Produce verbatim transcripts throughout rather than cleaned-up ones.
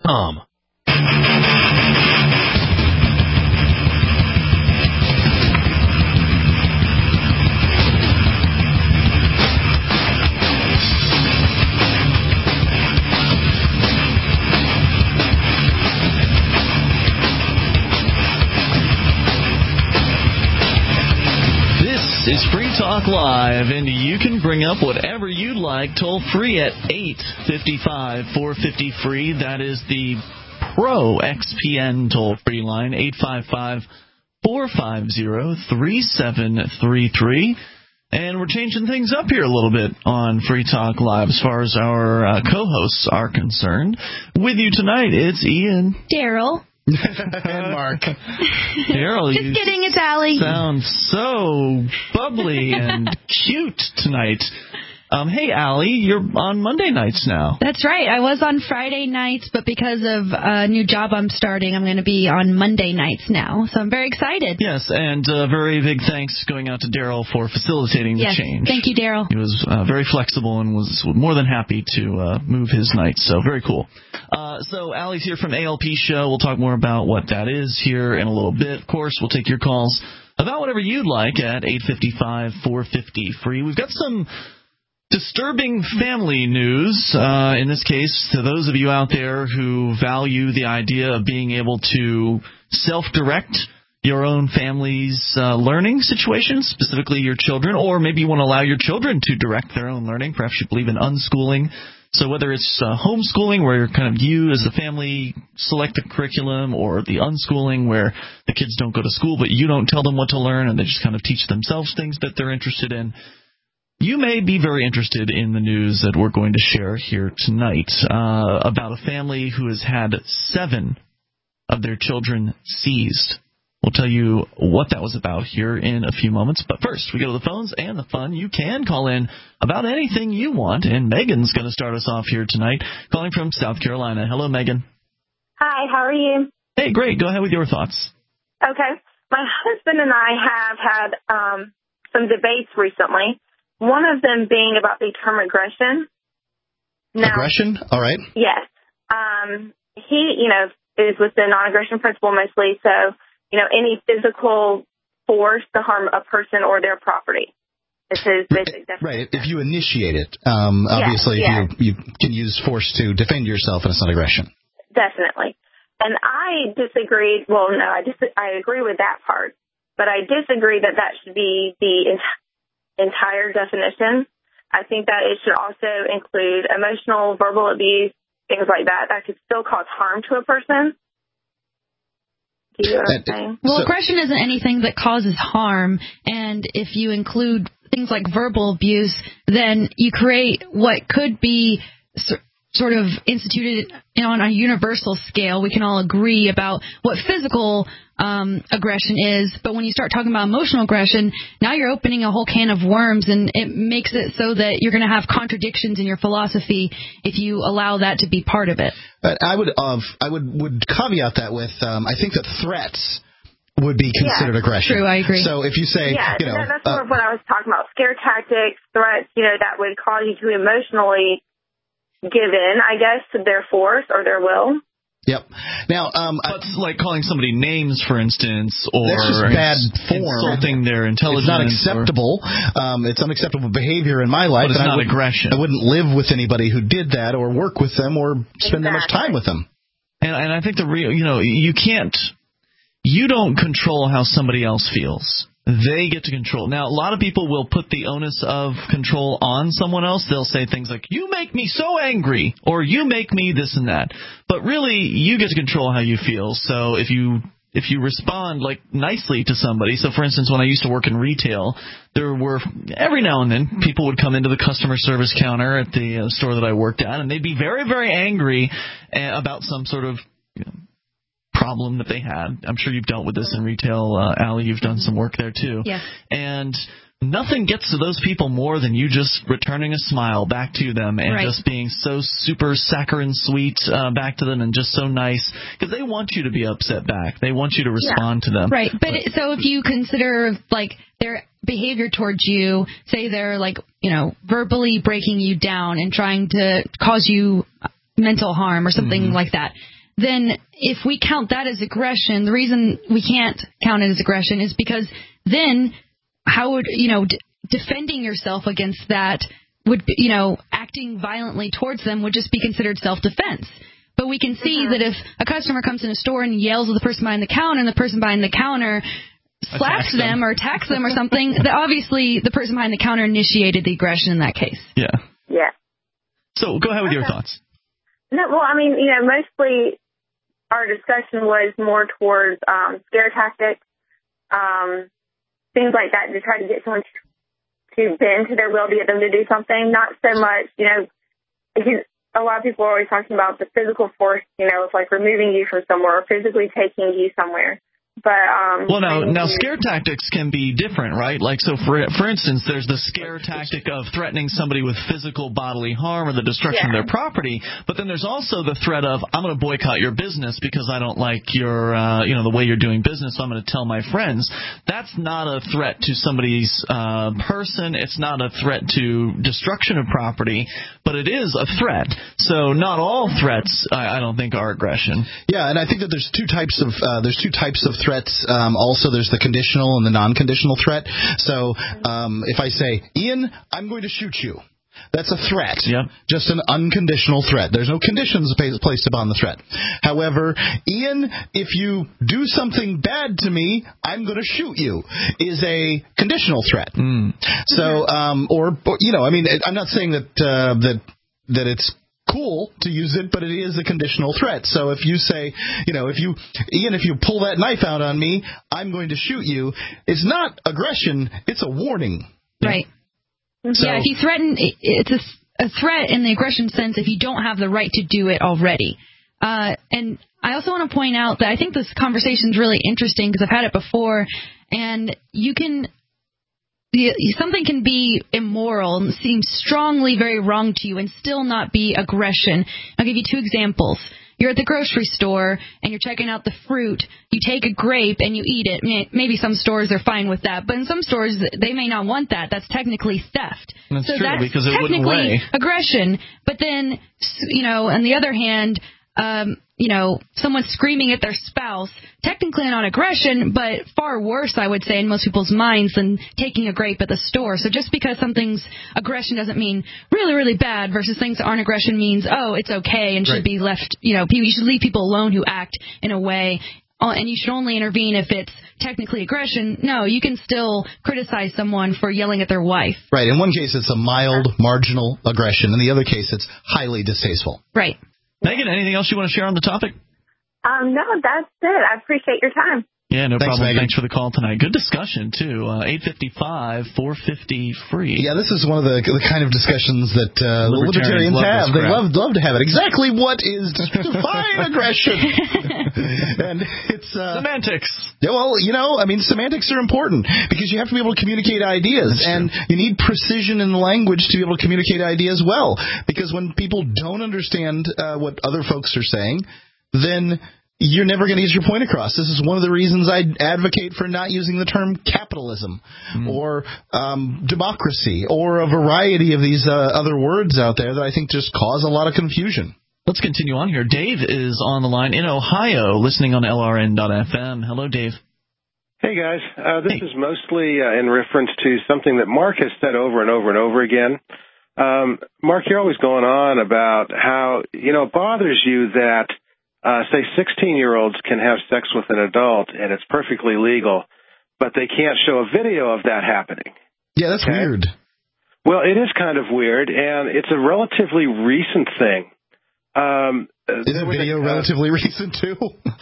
com. Is Free Talk Live, and you can bring up whatever you'd like toll free at eight five five, four five zero, free. That is the Pro X P N toll free line, eight five five, four five zero, three seven three three. And we're changing things up here a little bit on Free Talk Live as far as our uh, co-hosts are concerned. With you tonight, it's Ian. Daryl. And Mark. Daryl, Just you kidding, it's Allie. sound so bubbly and cute tonight. Um, hey, Allie, you're on Monday nights now. That's right. I was on Friday nights, but because of a new job I'm starting, I'm going to be on Monday nights now. So I'm very excited. Yes, and uh, very big thanks going out to Daryl for facilitating the yes, change. Thank you, Daryl. He was uh, very flexible and was more than happy to uh, move his nights, so very cool. Uh, so Allie's here from A L P Show. We'll talk more about what that is here in a little bit. Of course, we'll take your calls about whatever you'd like at eight five five, four five zero, free. We've got some disturbing family news, uh, in this case, to those of you out there who value the idea of being able to self-direct your own family's uh, learning situations, specifically your children, or maybe you want to allow your children to direct their own learning. Perhaps you believe in unschooling. So whether it's uh, homeschooling, where kind of you as the family select the curriculum, or the unschooling, where the kids don't go to school, but you don't tell them what to learn, and they just kind of teach themselves things that they're interested in. You may be very interested in the news that we're going to share here tonight uh, about a family who has had seven of their children seized. We'll tell you what that was about here in a few moments. But first, we go to the phones and the fun. You can call in about anything you want, and Megan's going to start us off here tonight, calling from South Carolina. Hello, Megan. Hi, how are you? Hey, great. Go ahead with your thoughts. Okay. My husband and I have had um, some debates recently. One of them being about the term aggression. Now, aggression? All right. Yes. Um, he, you know, is with the non-aggression principle mostly, so, you know, any physical force to harm a person or their property is his basic definition. Right. If you initiate it, um, obviously yes, yes. You, you can use force to defend yourself, and it's not aggression. Definitely. And I disagreed. Well, no, I, dis- I agree with that part, but I disagree that that should be the entire entire definition. I think that it should also include emotional, verbal abuse, things like that, that could still cause harm to a person. Do you know what I'm saying? Well, so, aggression isn't anything that causes harm, and if you include things like verbal abuse, then you create what could be sort of instituted on a universal scale. We can all agree about what physical um, aggression is, but when you start talking about emotional aggression, now you're opening a whole can of worms, and it makes it so that you're going to have contradictions in your philosophy if you allow that to be part of it. But I would, uh, I would, would caveat that with, um, I think that threats would be considered yeah, aggression. True, I agree. So if you say, yeah, you know, that, that's more uh, of what I was talking about. Scare tactics, threats, you know, that would cause you to emotionally give in, I guess, to their force or their will. Yep. Now, um, but like calling somebody names, for instance, or that's just bad form. Insulting their intelligence. It's not acceptable. Or, um, it's unacceptable behavior in my life. But it's and not I aggression. I wouldn't live with anybody who did that, or work with them, or spend exactly. that much time with them. And, and I think the real, you know, you can't, you don't control how somebody else feels. They get to control. Now, a lot of people will put the onus of control on someone else. They'll say things like, you make me so angry, or you make me this and that. But really, you get to control how you feel. So if you if you respond like nicely to somebody, so for instance, when I used to work in retail, there were every now and then people would come into the customer service counter at the uh, store that I worked at, and they'd be very, very angry uh, about some sort of, you know, problem that they had. I'm sure you've dealt with this in retail, uh, Allie. You've done some work there too. Yeah. And nothing gets to those people more than you just returning a smile back to them and right. just being so super saccharine sweet uh, back to them and just so nice, because they want you to be upset back. They want you to respond yeah. to them. Right. But, but it, so if you consider like their behavior towards you, say they're like, you know, verbally breaking you down and trying to cause you mental harm or something mm-hmm. like that. then if we count that as aggression, the reason we can't count it as aggression is because then how would, you know, d- defending yourself against that would, be, you know, acting violently towards them would just be considered self-defense. But we can see mm-hmm. that if a customer comes in a store and yells at the person behind the counter and the person behind the counter slaps them. them or attacks them or something, that obviously the person behind the counter initiated the aggression in that case. Yeah. Yeah. So go ahead with okay. your thoughts. No, well, I mean, you know, mostly our discussion was more towards um, scare tactics, um, things like that to try to get someone to, to bend to their will to get them to do something. Not so much, you know, because a lot of people are always talking about the physical force, you know, it's like removing you from somewhere or physically taking you somewhere. But um, well, now, now scare tactics can be different, right? Like, so for for instance, there's the scare tactic of threatening somebody with physical bodily harm or the destruction yeah. of their property. But then there's also the threat of, I'm going to boycott your business because I don't like your, uh, you know, the way you're doing business. So I'm going to tell my friends. That's not a threat to somebody's uh, person. It's not a threat to destruction of property, but it is a threat. So not all threats, I, I don't think, are aggression. Yeah, and I think that there's two types of uh, there's two types of threats. Threats. Um, also, there's the conditional and the non-conditional threat. So um, if I say, Ian, I'm going to shoot you, that's a threat. Yep. Just an unconditional threat. There's no conditions placed upon the threat. However, Ian, if you do something bad to me, I'm going to shoot you, is a conditional threat. Mm. So, um, or, or, you know, I mean, I'm not saying that uh, that that it's cool to use it, but it is a conditional threat. So if you say, you know, if you, Ian, if you pull that knife out on me, I'm going to shoot you, it's not aggression, it's a warning. Right. So, yeah, if you threaten, it's a, a threat in the aggression sense if you don't have the right to do it already. Uh, and I also want to point out that I think this conversation is really interesting because I've had it before, and you can... something can be immoral and seem strongly very wrong to you and still not be aggression. I'll give you two examples. You're at the grocery store and you're checking out the fruit. You take a grape and you eat it. Maybe some stores are fine with that, but in some stores they may not want that. That's technically theft. That's so true, that's because it wouldn't weigh. technically aggression. But then, you know, on the other hand, um, you know, someone screaming at their spouse, technically not aggression, but far worse, I would say, in most people's minds than taking a grape at the store. So just because something's aggression doesn't mean really, really bad versus things that aren't aggression means, oh, it's okay and should right. be left, you know, you should leave people alone who act in a way, and you should only intervene if it's technically aggression. No, you can still criticize someone for yelling at their wife. Right. In one case, it's a mild, marginal aggression. In the other case, it's highly distasteful. Right. Megan, anything else you want to share on the topic? Um, no, that's it. I appreciate your time. Yeah, no Thanks, problem. Megan. Thanks for the call tonight. Good discussion, too. Uh, eight five five, four fifty, free. Yeah, this is one of the, the kind of discussions that uh, libertarians, libertarians love have. They love, love to have it. Exactly what is define aggression? And it's... Uh, semantics. Yeah, well, you know, I mean, semantics are important because you have to be able to communicate ideas. That's and true. You need precision in the language to be able to communicate ideas well. Because when people don't understand uh, what other folks are saying, then... you're never going to get your point across. This is one of the reasons I advocate for not using the term capitalism mm. or um, democracy or a variety of these uh, other words out there that I think just cause a lot of confusion. Let's continue on here. Dave is on the line in Ohio, listening on L R N dot F M. Hello, Dave. Hey, guys. Uh, this hey. is mostly uh, in reference to something that Mark has said over and over and over again. Um, Mark, you're always going on about how, you know, it bothers you that Uh, say sixteen-year-olds can have sex with an adult, and it's perfectly legal, but they can't show a video of that happening. Yeah, that's okay? weird. Well, it is kind of weird, and it's a relatively recent thing. Um, is the video a, uh, relatively recent, too?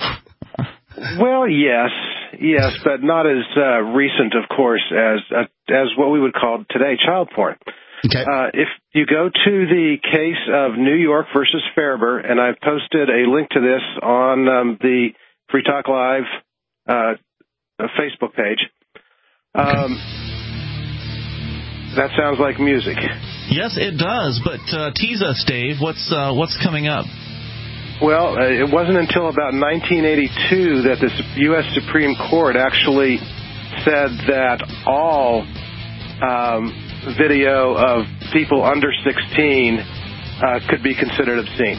Well, yes, yes, but not as uh, recent, of course, as uh, as what we would call today child porn. Okay. Uh, if you go to the case of New York versus Farber, and I've posted a link to this on um, the Free Talk Live uh, Facebook page. Um, okay. That sounds like music. Yes, it does. But uh, tease us, Dave. What's uh, what's coming up? Well, uh, it wasn't until about nineteen eighty-two that the U S Supreme Court actually said that all um, video of people under sixteen uh, could be considered obscene.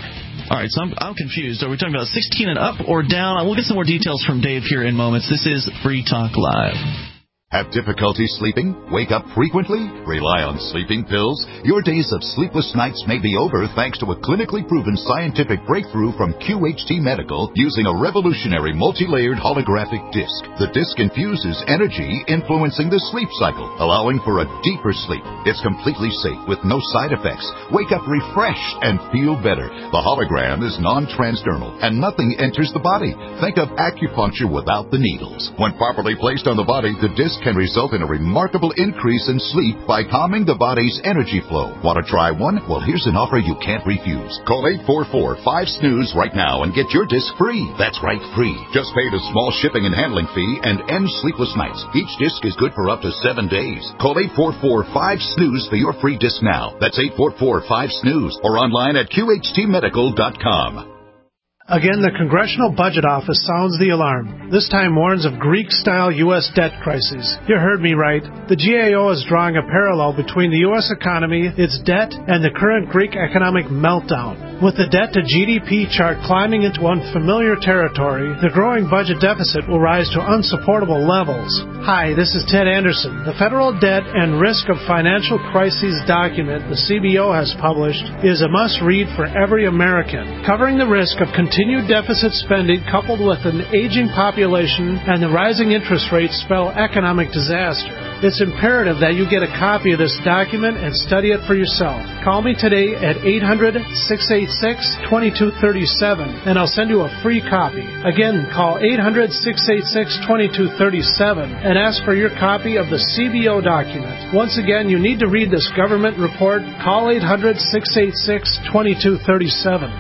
All right, so I'm, I'm confused. Are we talking about sixteen and up or down? We'll get some more details from Dave here in moments. This is Free Talk Live. Have difficulty sleeping? Wake up frequently? Rely on sleeping pills? Your days of sleepless nights may be over thanks to a clinically proven scientific breakthrough from Q H T Medical using a revolutionary multi-layered holographic disc. The disc infuses energy, influencing the sleep cycle, allowing for a deeper sleep. It's completely safe with no side effects. Wake up refreshed and feel better. The hologram is non-transdermal and nothing enters the body. Think of acupuncture without the needles. When properly placed on the body, the disc can result in a remarkable increase in sleep by calming the body's energy flow. Want to try one? Well, here's an offer you can't refuse. Call eight four four, five, S N O O Z E right now and get your disc free. That's right, free. Just pay the small shipping and handling fee and end sleepless nights. Each disc is good for up to seven days. Call eight four four, five, S N O O Z E for your free disc now. That's eight four four, five, S N O O Z E or online at Q H T medical dot com. Again, the Congressional Budget Office sounds the alarm. This time warns of Greek-style U S debt crisis. You heard me right. The G A O is drawing a parallel between the U S economy, its debt, and the current Greek economic meltdown. With the debt to G D P chart climbing into unfamiliar territory, the growing budget deficit will rise to unsupportable levels. Hi, this is Ted Anderson. The Federal Debt and Risk of Financial Crises document the C B O has published is a must-read for every American, covering the risk of continued deficit spending coupled with an aging population and the rising interest rates spell economic disaster. It's imperative that you get a copy of this document and study it for yourself. Call me today at eight hundred, six eight six, two two three seven and I'll send you a free copy. Again, call eight hundred, six eight six, two two three seven and ask for your copy of the C B O document. Once again, you need to read this government report. Call eight hundred, six eight six, two two three seven.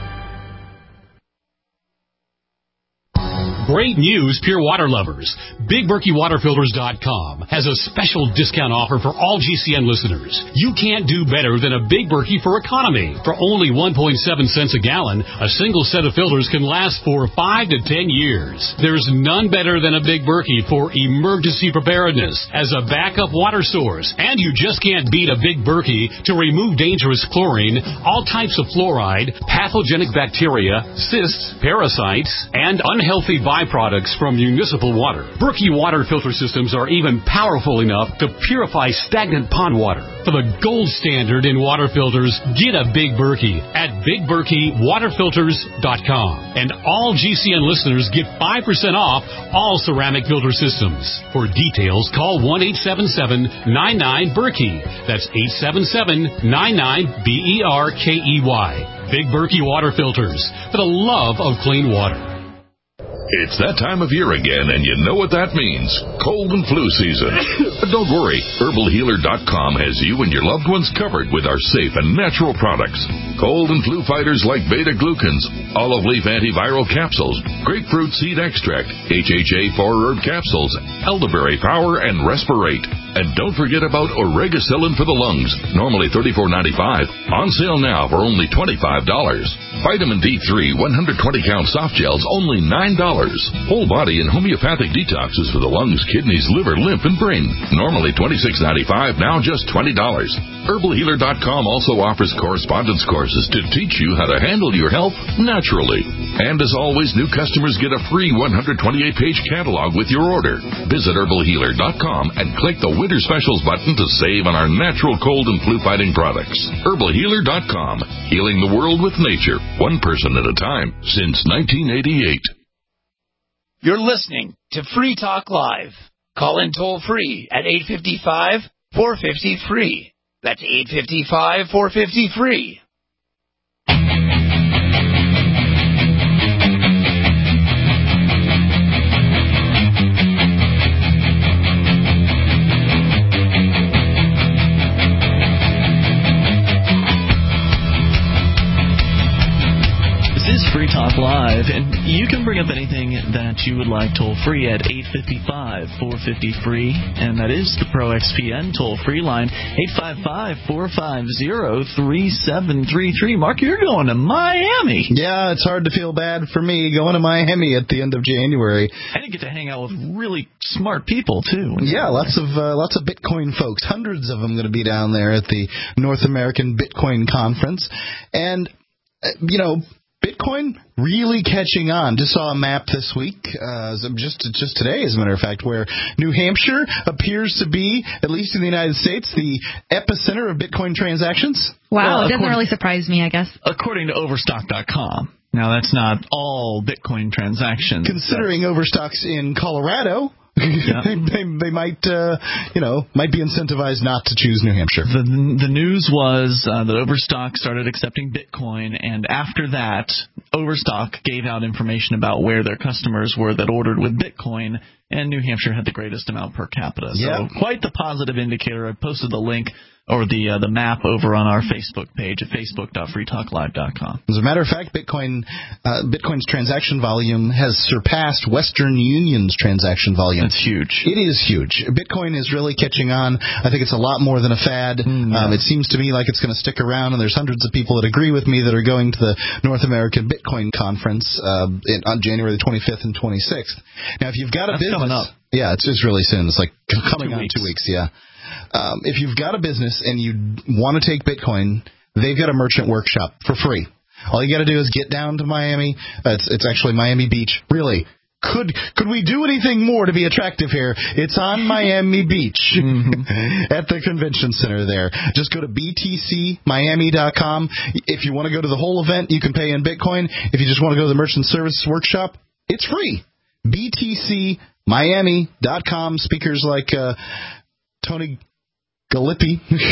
Great news, Pure Water lovers. Big Berkey Water Filters dot com has a special discount offer for all G C N listeners. You can't do better than a Big Berkey for economy. For only one point seven cents a gallon, a single set of filters can last for five to ten years. There's none better than a Big Berkey for emergency preparedness as a backup water source. And you just can't beat a Big Berkey to remove dangerous chlorine, all types of fluoride, pathogenic bacteria, cysts, parasites, and unhealthy viruses. Byproducts from municipal water. Berkey water filter systems are even powerful enough to purify stagnant pond water. For the gold standard in water filters, get a Big Berkey at Big Berkey Water Filters dot com. And all G C N listeners get five percent off all ceramic filter systems. For details, call one eight seven seven, nine nine, Berkey. That's eight seven seven, nine nine, B E R K E Y. Big Berkey Water Filters, for the love of clean water. It's that time of year again, and you know what that means. Cold and flu season. But don't worry. Herbal Healer dot com has you and your loved ones covered with our safe and natural products. Cold and flu fighters like beta-glucans, olive leaf antiviral capsules, grapefruit seed extract, H H A four-herb capsules, elderberry power, and Respirate. And don't forget about Oregacillin for the lungs, normally thirty-four ninety-five. On sale now for only twenty-five dollars. Vitamin D three one hundred twenty count soft gels, only nine dollars. Whole body and homeopathic detoxes for the lungs, kidneys, liver, lymph, and brain. Normally twenty-six ninety-five, now just twenty dollars. Herbal Healer dot com also offers correspondence courses to teach you how to handle your health naturally. And as always, new customers get a free one hundred twenty-eight page catalog with your order. Visit Herbal Healer dot com and click the Winter Specials button to save on our natural cold and flu fighting products. Herbal Healer dot com, healing the world with nature, one person at a time, since nineteen eighty-eight. You're listening to Free Talk Live. Call in toll free at eight five five, four five zero, free. That's eight five five, four five zero, free. Free Talk Live, and you can bring up anything that you would like toll-free at eight five five, four five zero, free, and that is the Pro X P N toll-free line, eight five five, four five zero, three seven three three. Mark, you're going to Miami. Yeah, it's hard to feel bad for me going to Miami at the end of January. I didn't get to hang out with really smart people, too. Yeah, lots of uh, lots of Bitcoin folks, hundreds of them going to be down there at the North American Bitcoin Conference, and, uh, you know, Bitcoin Bitcoin really catching on. Just saw a map this week, uh, just just today, as a matter of fact, where New Hampshire appears to be, at least in the United States, the epicenter of Bitcoin transactions. Wow, well, it doesn't really surprise me, I guess. According to Overstock dot com. Now, that's not all Bitcoin transactions. Considering Overstock's in Colorado, yeah. they, they, they might, uh, you know, might be incentivized not to choose New Hampshire. The, the news was uh, that Overstock started accepting Bitcoin, and after that, Overstock gave out information about where their customers were that ordered with Bitcoin, and New Hampshire had the greatest amount per capita. So yep. quite the positive indicator. I posted the link or the uh, the map over on our Facebook page at facebook dot free talk live dot com. As a matter of fact, Bitcoin uh, Bitcoin's transaction volume has surpassed Western Union's transaction volume. That's huge. It is huge. Bitcoin is really catching on. I think it's a lot more than a fad. Mm, yeah. um, it seems to me like it's going to stick around, and there's hundreds of people that agree with me that are going to the North American Bitcoin Conference uh, in, on January the twenty-fifth and twenty-sixth. Now, if you've got a That's business, coming up. Yeah, it's just really soon. It's like coming two on weeks. two weeks. Yeah. Um, if you've got a business and you want to take Bitcoin, they've got a merchant workshop for free. All you got to do is get down to Miami. Uh, it's, it's actually Miami Beach. Really, could could we do anything more to be attractive here? It's on Miami Beach mm-hmm. at the convention center there. Just go to b t c miami dot com. If you want to go to the whole event, you can pay in Bitcoin. If you just want to go to the merchant service workshop, it's free. b t c miami dot com. Speakers like uh, Tony Galippi,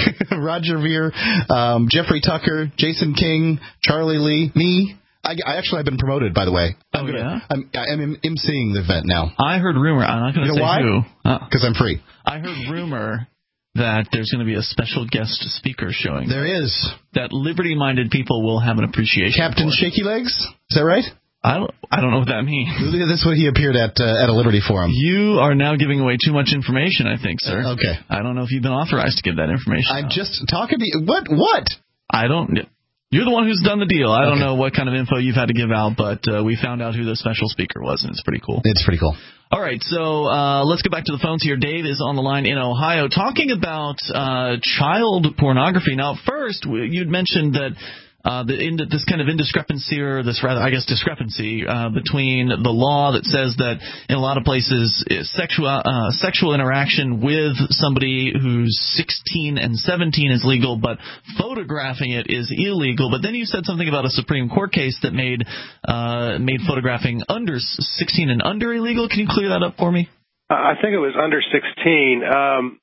Roger Ver, um, Jeffrey Tucker, Jason King, Charlie Lee, me. I, I actually have been promoted, by the way. I'm oh, gonna, yeah? I'm, I'm emceeing the event now. I heard rumor. I'm not going to you know say why? who. Because uh, I'm free. I heard rumor that there's going to be a special guest speaker showing. There is. That liberty-minded people will have an appreciation Captain for. Shaky Legs? Is that right? I don't, I don't know what that means. That's what he appeared at uh, at a Liberty Forum. You are now giving away too much information, I think, sir. Uh, okay. I don't know if you've been authorized to give that information I'm out. just talking to you. What? What? I don't... You're the one who's done the deal. I okay. don't know what kind of info you've had to give out, but uh, we found out who the special speaker was, and it's pretty cool. It's pretty cool. All right, so uh, let's go back to the phones here. Dave is on the line in Ohio talking about uh, child pornography. Now, first, you'd mentioned that uh, the, in, this kind of indiscrepancy, or this rather, I guess, discrepancy uh, between the law that says that in a lot of places sexual uh, sexual interaction with somebody who's sixteen and seventeen is legal, but photographing it is illegal. But then you said something about a Supreme Court case that made uh, made photographing under sixteen and under illegal. Can you clear that up for me? Uh, I think it was under sixteen, um,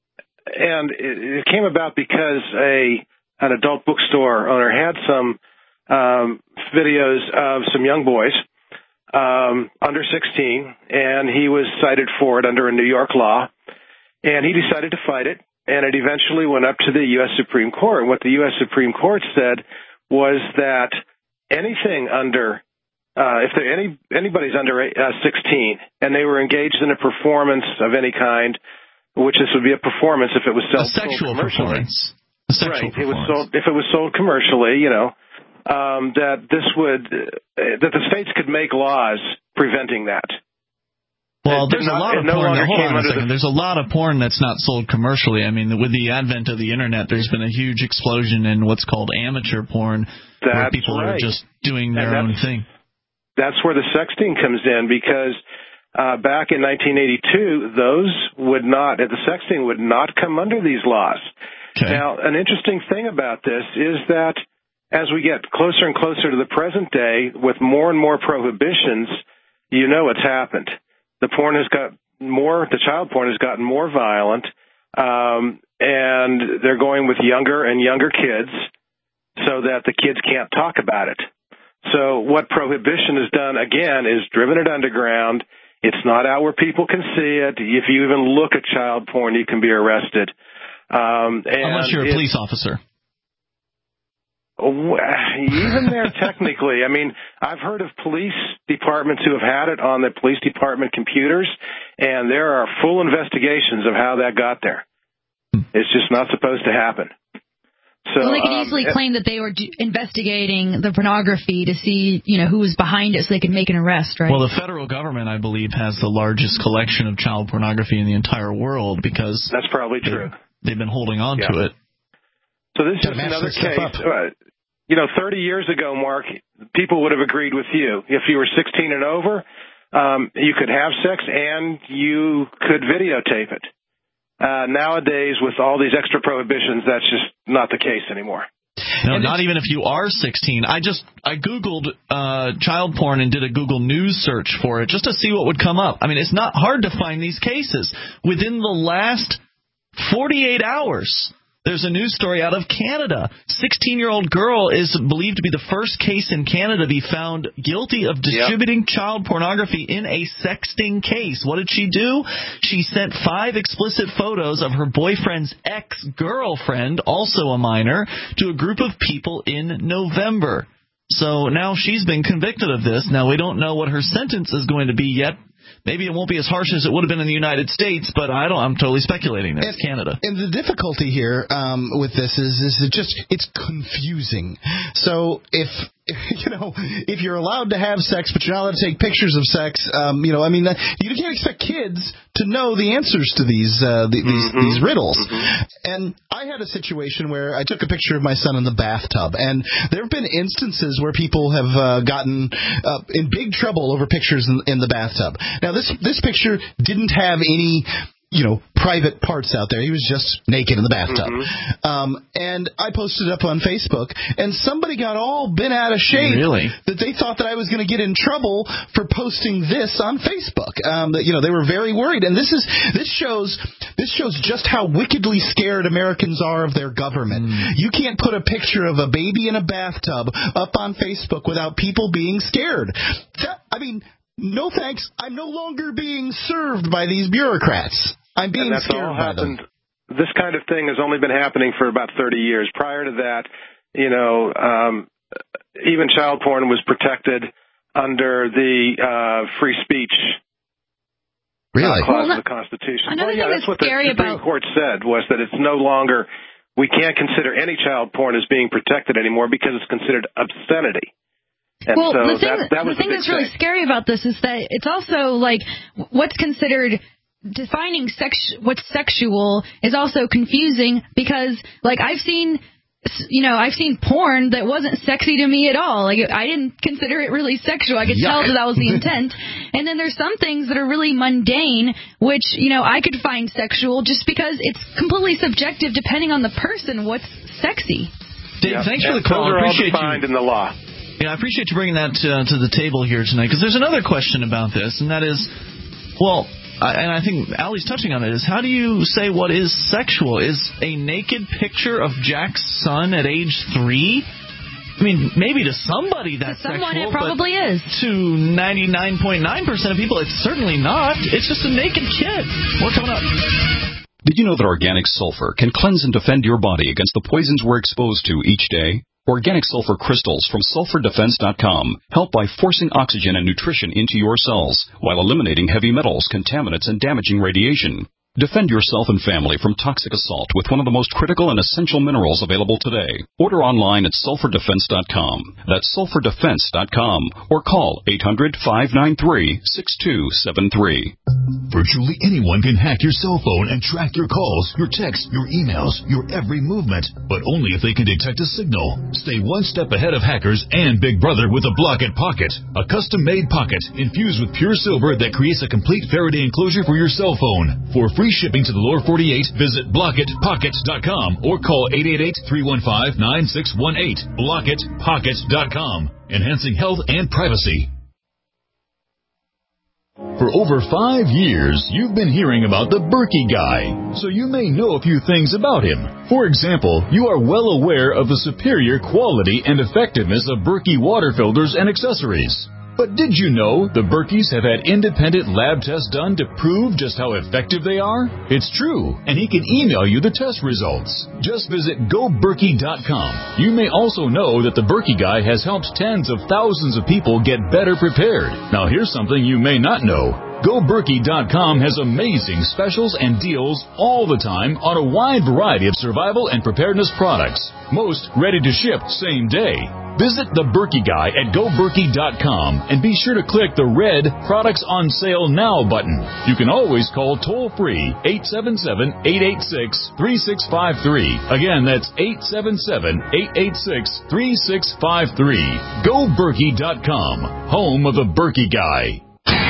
and it, it came about because a an adult bookstore owner had some um, videos of some young boys um, under sixteen, and he was cited for it under a New York law, and he decided to fight it, and it eventually went up to the U S Supreme Court. And what the U S Supreme Court said was that anything under Uh, if there any anybody's under uh, sixteen and they were engaged in a performance of any kind, which this would be a performance if it was sold, a sexual sold commercially. performance. A sexual right. performance. It was sold if it was sold commercially, you know, um, that this would uh, that the states could make laws preventing that. Well, it there's not, a lot of no porn. Hold on a second. The, there's a lot of porn that's not sold commercially. I mean, with the advent of the internet, there's been a huge explosion in what's called amateur porn, where people right. are just doing their own thing. That's where the sexting comes in, because uh, back in nineteen eighty-two, those would not, the sexting would not come under these laws. Okay. Now, an interesting thing about this is that as we get closer and closer to the present day, with more and more prohibitions, you know what's happened. The porn has got more, the child porn has gotten more violent, um, and they're going with younger and younger kids so that the kids can't talk about it. So what prohibition has done, again, is driven it underground. It's not out where people can see it. If you even look at child porn, you can be arrested. Um, and Unless you're a police officer. Even there, technically. I mean, I've heard of police departments who have had it on the police department computers, and there are full investigations of how that got there. It's just not supposed to happen. So, well, they could um, easily claim that they were d- investigating the pornography to see, you know, who was behind it so they could make an arrest, right? Well, the federal government, I believe, has the largest collection of child pornography in the entire world because... That's probably true. They've been holding on yeah. to it. So this is another case. Uh, you know, thirty years ago, Mark, people would have agreed with you. If you were sixteen and over, um, you could have sex and you could videotape it. Uh, nowadays, with all these extra prohibitions, that's just not the case anymore. No, and not even if you are sixteen. I just I Googled uh, child porn and did a Google News search for it just to see what would come up. I mean, it's not hard to find these cases. Within the last forty-eight hours, there's a news story out of Canada. sixteen-year-old girl is believed to be the first case in Canada to be found guilty of distributing yep. child pornography in a sexting case. What did she do? She sent five explicit photos of her boyfriend's ex-girlfriend, also a minor, to a group of people in November. So now she's been convicted of this. Now, we don't know what her sentence is going to be yet. Maybe it won't be as harsh as it would have been in the United States, but I don't. I'm totally speculating. It's and, Canada. And the difficulty here um, with this is, is it just it's confusing. So if you know if you're allowed to have sex, but you're not allowed to take pictures of sex, um, you know, I mean, you can't expect kids to know the answers to these uh, the, these mm-hmm. these riddles. Mm-hmm. And I had a situation where I took a picture of my son in the bathtub, and there have been instances where people have uh, gotten uh, in big trouble over pictures in, in the bathtub. Now, this this picture didn't have any, you know, private parts out there. He was just naked in the bathtub. Mm-hmm. Um, and I posted it up on Facebook, and somebody got all bent out of shape really? that they thought that I was going to get in trouble for posting this on Facebook. Um, that, you know, they were very worried. And this is this shows this shows just how wickedly scared Americans are of their government. Mm. You can't put a picture of a baby in a bathtub up on Facebook without people being scared. That, I mean... No thanks. I'm no longer being served by these bureaucrats. I'm being scared by them. This kind of thing has only been happening for about thirty years. Prior to that, you know, um, even child porn was protected under the uh, free speech really? uh, clause well, of the Constitution. Another well, yeah, thing that's that's what the scary Supreme about... Court said, was that it's no longer, we can't consider any child porn as being protected anymore because it's considered obscenity. And well, so the thing, that, that was the thing that's really thing. scary about this is that it's also like what's considered defining sex, what's sexual is also confusing because, like, I've seen, you know, I've seen porn that wasn't sexy to me at all. Like, I didn't consider it really sexual. I could Yuck. tell that that was the intent. And then there's some things that are really mundane, which, you know, I could find sexual just because it's completely subjective depending on the person what's sexy. Dave, yeah. thanks and for the call. Those are I appreciate all defined you. in the law. Yeah, I appreciate you bringing that to, to the table here tonight, because there's another question about this, and that is, well, I, and I think Allie's touching on it, is how do you say what is sexual? Is a naked picture of Jack's son at age three? I mean, maybe to somebody that's to someone sexual, it probably but is. To ninety-nine point nine percent of people, it's certainly not. It's just a naked kid. More coming up. Did you know that organic sulfur can cleanse and defend your body against the poisons we're exposed to each day? Organic sulfur crystals from sulfur defense dot com help by forcing oxygen and nutrition into your cells while eliminating heavy metals, contaminants, and damaging radiation. Defend yourself and family from toxic assault with one of the most critical and essential minerals available today. Order online at sulfur defense dot com. That's sulfur defense dot com. Or call eight hundred, five nine three, six two seven three. Virtually anyone can hack your cell phone and track your calls, your texts, your emails, your every movement, but only if they can detect a signal. Stay one step ahead of hackers and Big Brother with a Blockit Pocket, a custom-made pocket infused with pure silver that creates a complete Faraday enclosure for your cell phone. For free shipping to the lower forty-eight, visit blockit pocket dot com or call eight eight eight, three one five, nine six one eight. blockit pocket dot com, enhancing health and privacy. For over five years, you've been hearing about the Berkey Guy, so you may know a few things about him. For example, you are well aware of the superior quality and effectiveness of Berkey water filters and accessories. But did you know the Berkeys have had independent lab tests done to prove just how effective they are? It's true, and he can email you the test results. Just visit go berkey dot com. You may also know that the Berkey Guy has helped tens of thousands of people get better prepared. Now here's something you may not know. Go Berkey dot com has amazing specials and deals all the time on a wide variety of survival and preparedness products. Most ready to ship same day. Visit the Berkey Guy at Go Berkey dot com and be sure to click the red Products on Sale Now button. You can always call toll-free eight seven seven, eight eight six, three six five three. Again, that's eight seven seven, eight eight six, three six five three. Go Berkey dot com, home of the Berkey Guy.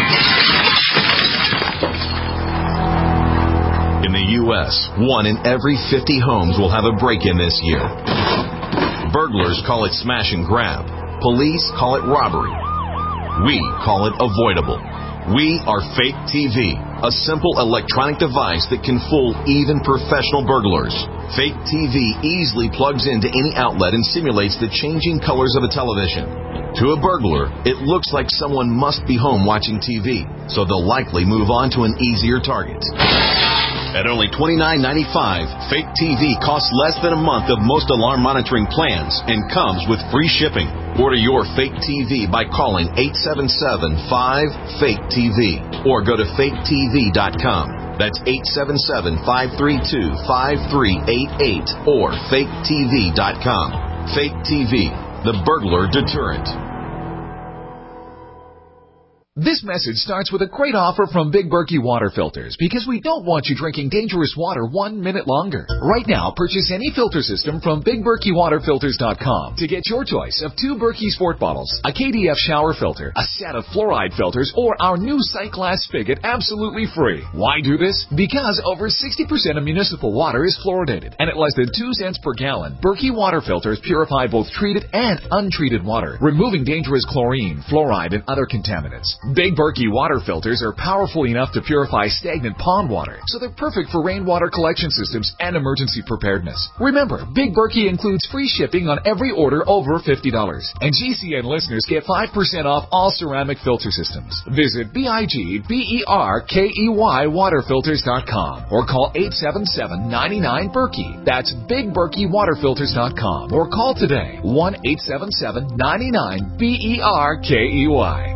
In the U S, one in every fifty homes will have a break-in this year. Burglars call it smash and grab. Police call it robbery. We call it avoidable. We are Fake T V, a simple electronic device that can fool even professional burglars. Fake T V easily plugs into any outlet and simulates the changing colors of a television. To a burglar, it looks like someone must be home watching T V, so they'll likely move on to an easier target. At only twenty-nine ninety-five, Fake T V costs less than a month of most alarm monitoring plans and comes with free shipping. Order your Fake T V by calling eight seven seven, five, fake T V or go to fake T V dot com. That's eight seven seven, five three two, five three eight eight or fake T V dot com. Fake T V, the burglar deterrent. This message starts with a great offer from Big Berkey Water Filters because we don't want you drinking dangerous water one minute longer. Right now, purchase any filter system from Big Berkey Water Filters dot com to get your choice of two Berkey Sport bottles, a K D F shower filter, a set of fluoride filters, or our new sight glass spigot absolutely free. Why do this? Because over sixty percent of municipal water is fluoridated, and at less than two cents per gallon, Berkey Water Filters purify both treated and untreated water, removing dangerous chlorine, fluoride, and other contaminants. Big Berkey water filters are powerful enough to purify stagnant pond water, so they're perfect for rainwater collection systems and emergency preparedness. Remember, Big Berkey includes free shipping on every order over fifty dollars, and G C N listeners get five percent off all ceramic filter systems. Visit B I G B E R K E Y water filters dot com or call eight seven seven, nine nine, Berkey. That's Big Berkey water filters dot com or call today one eight seven seven, nine nine, B E R K E Y.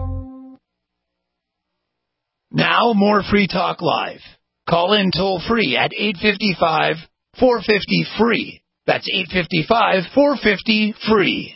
Now, more Free Talk Live. Call in toll-free at eight five five, four five zero, free. That's eight five five, four five zero, free.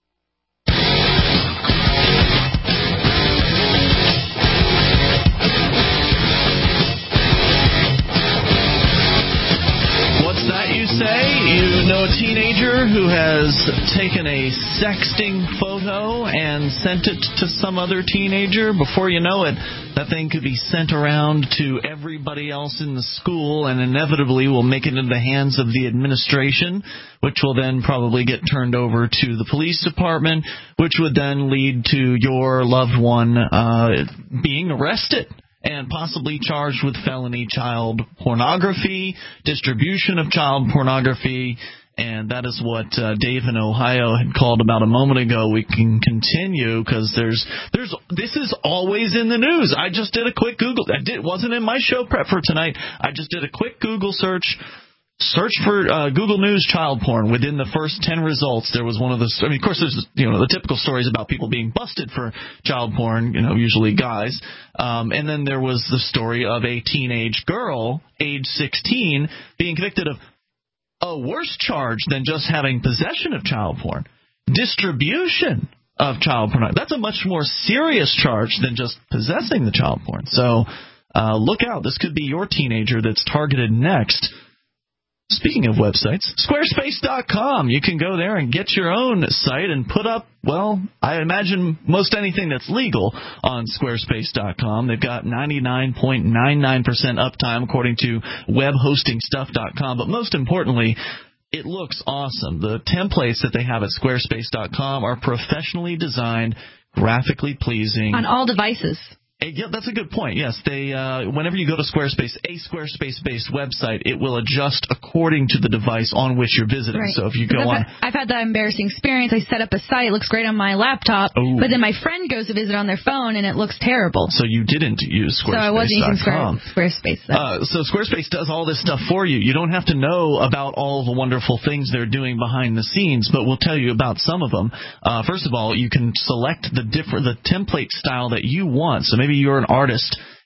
What's that you say? You know a teenager who has taken a sexting photo and sent it to some other teenager. Before you know it, that thing could be sent around to everybody else in the school and inevitably will make it into the hands of the administration, which will then probably get turned over to the police department, which would then lead to your loved one uh, being arrested and possibly charged with felony child pornography, distribution of child pornography, and that is what uh, Dave in Ohio had called about a moment ago. We can continue because there's there's this is always in the news. I just did a quick Google. I did, it wasn't in my show prep for tonight. I just did a quick Google search. Search for uh, Google News child porn. Within the first ten results, there was one of the. I mean, of course, there's you know the typical stories about people being busted for child porn. You know, usually guys. Um, and then there was the story of a teenage girl, age sixteen, being convicted of a worse charge than just having possession of child porn, distribution of child porn. That's a much more serious charge than just possessing the child porn. So uh, look out. This could be your teenager that's targeted next. Speaking of websites, squarespace dot com. You can go there and get your own site and put up, well, I imagine most anything that's legal on squarespace dot com. They've got ninety-nine point nine nine percent uptime according to web hosting stuff dot com. But most importantly, it looks awesome. The templates that they have at squarespace dot com are professionally designed, graphically pleasing. On all devices. Yeah, that's a good point. Yes, they. Uh, whenever you go to Squarespace, a Squarespace-based website, it will adjust according to the device on which you're visiting. Right. So if you go I've on, had, I've had that embarrassing experience. I set up a site, it looks great on my laptop, Ooh. but then my friend goes to visit on their phone, and it looks terrible. So you didn't use Squarespace. So I wasn't using Square, Squarespace. Uh, so Squarespace does all this stuff for you. You don't have to know about all the wonderful things they're doing behind the scenes, but we'll tell you about some of them. Uh, first of all, you can select the different the template style that you want. So maybe you're an artist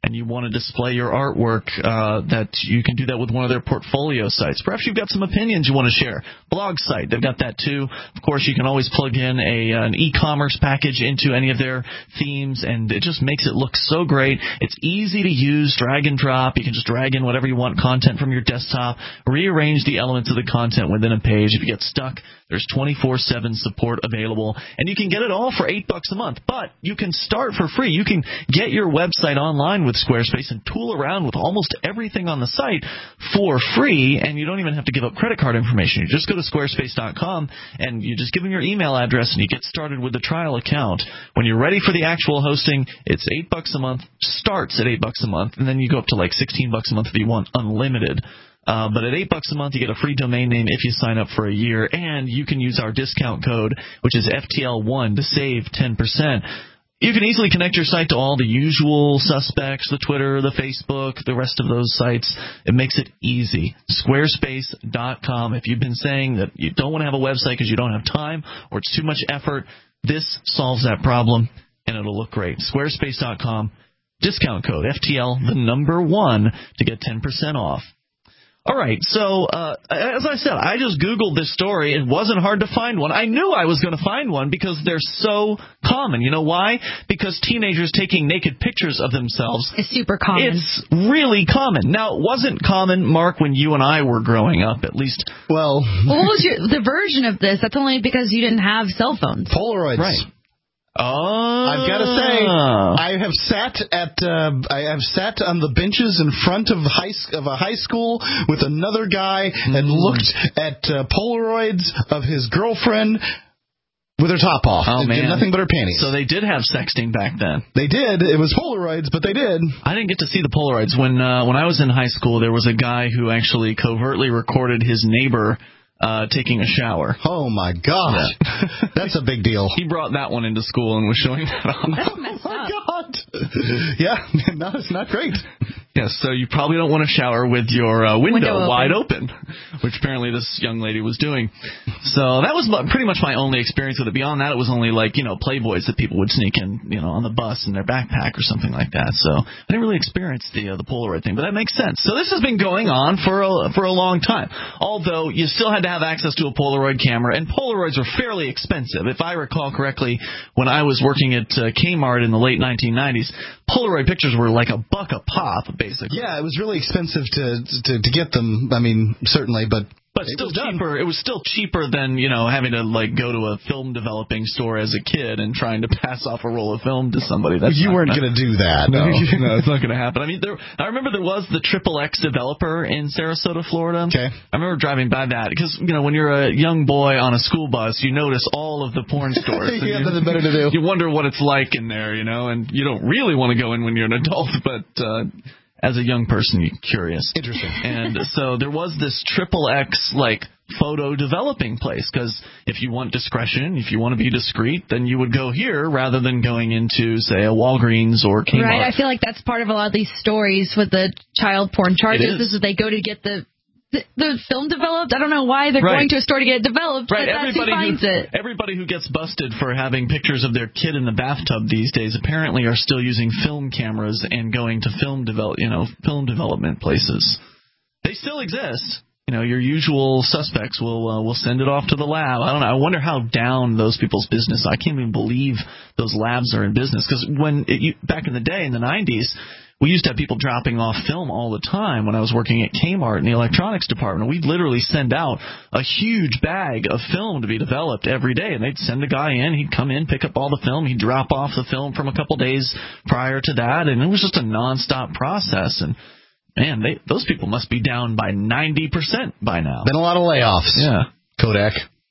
and you want to display your artwork, uh, that you can do that with one of their portfolio sites. Perhaps you've got some opinions you want to share. Blog site, they've got that too. Of course, you can always plug in a an e-commerce package into any of their themes, and it just makes it look so great. It's easy to use, drag and drop. You can just drag in whatever you want content from your desktop, rearrange the elements of the content within a page. If you get stuck, there's twenty-four seven support available, and you can get it all for eight bucks a month. But you can start for free. You can get your website online with Squarespace and tool around with almost everything on the site for free, and you don't even have to give up credit card information. You just go to squarespace dot com, and you just give them your email address, and you get started with the trial account. When you're ready for the actual hosting, it's eight bucks a month, starts at eight bucks a month, and then you go up to like sixteen bucks a month if you want unlimited. Uh, but at eight bucks a month, you get a free domain name if you sign up for a year, and you can use our discount code, which is F T L one, to save ten percent. You can easily connect your site to all the usual suspects, the Twitter, the Facebook, the rest of those sites. It makes it easy. Squarespace dot com. If you've been saying that you don't want to have a website because you don't have time or it's too much effort, this solves that problem, and it'll look great. Squarespace dot com, discount code F T L, the number one, to get ten percent off. All right, so uh, as I said, I just Googled this story. It wasn't hard to find one. I knew I was going to find one because they're so common. You know why? Because teenagers taking naked pictures of themselves. It's super common. It's really common. Now, it wasn't common, Mark, when you and I were growing up, at least. Well, well what was your, the version of this? That's only because you didn't have cell phones. Polaroids. Right. Oh, I've got to say, I have sat at uh, I have sat on the benches in front of high of a high school with another guy mm. and looked at uh, Polaroids of his girlfriend with her top off. Oh, it, man. Nothing but her panties. So they did have sexting back then. They did. It was Polaroids, but they did. I didn't get to see the Polaroids. When uh, when I was in high school, there was a guy who actually covertly recorded his neighbor Uh, taking a shower. Oh, my gosh. Yeah. That's a big deal. He brought that one into school and was showing that off. That's messed oh, my up. God. Yeah, no, it's not great. Yes, so you probably don't want to shower with your uh, window, window wide open, which apparently this young lady was doing. So that was pretty much my only experience with it. Beyond that, it was only like, you know, Playboys that people would sneak in, you know, on the bus in their backpack or something like that. So I didn't really experience the uh, the Polaroid thing, but that makes sense. So this has been going on for a, for a long time, although you still had to have access to a Polaroid camera, and Polaroids were fairly expensive. If I recall correctly, when I was working at uh, Kmart in the late nineteen nineties, Polaroid pictures were like a buck a pop, basically. Yeah, it was really expensive to to, to get them. I mean, certainly, but but still cheaper. It was still cheaper than, you know, having to like go to a film developing store as a kid and trying to pass off a roll of film to somebody. That's you weren't going to do that. No, no, it's not going to happen. I mean, there, I remember there was the Triple X developer in Sarasota, Florida. Okay, I remember driving by that because, you know, when you're a young boy on a school bus, you notice all of the porn stores. You have nothing better to do. You wonder what it's like in there, you know, and you don't really want to go in when you're an adult, but uh, as a young person, you're curious. Interesting. And so there was this Triple X, like, photo developing place, because if you want discretion, if you want to be discreet, then you would go here rather than going into, say, a Walgreens or Kmart. Right, I feel like that's part of a lot of these stories with the child porn charges, is. is that they go to get the the, the film developed. I don't know why they're right. going to a store to get it developed, right. but that's everybody who finds who, it. Everybody who gets busted for having pictures of their kid in the bathtub these days apparently are still using film cameras and going to film develop, you know, film development places. They still exist. You know, your usual suspects will uh, will send it off to the lab. I don't know. I wonder how down those people's business. I can't even believe those labs are in business, because when it, you, back in the day in the nineties, we used to have people dropping off film all the time. When I was working at Kmart in the electronics department, we'd literally send out a huge bag of film to be developed every day, and they'd send a guy in. He'd come in, pick up all the film. He'd drop off the film from a couple days prior to that, and it was just a nonstop process. And man, they, those people must be down by ninety percent by now. Been a lot of layoffs. Yeah. Kodak.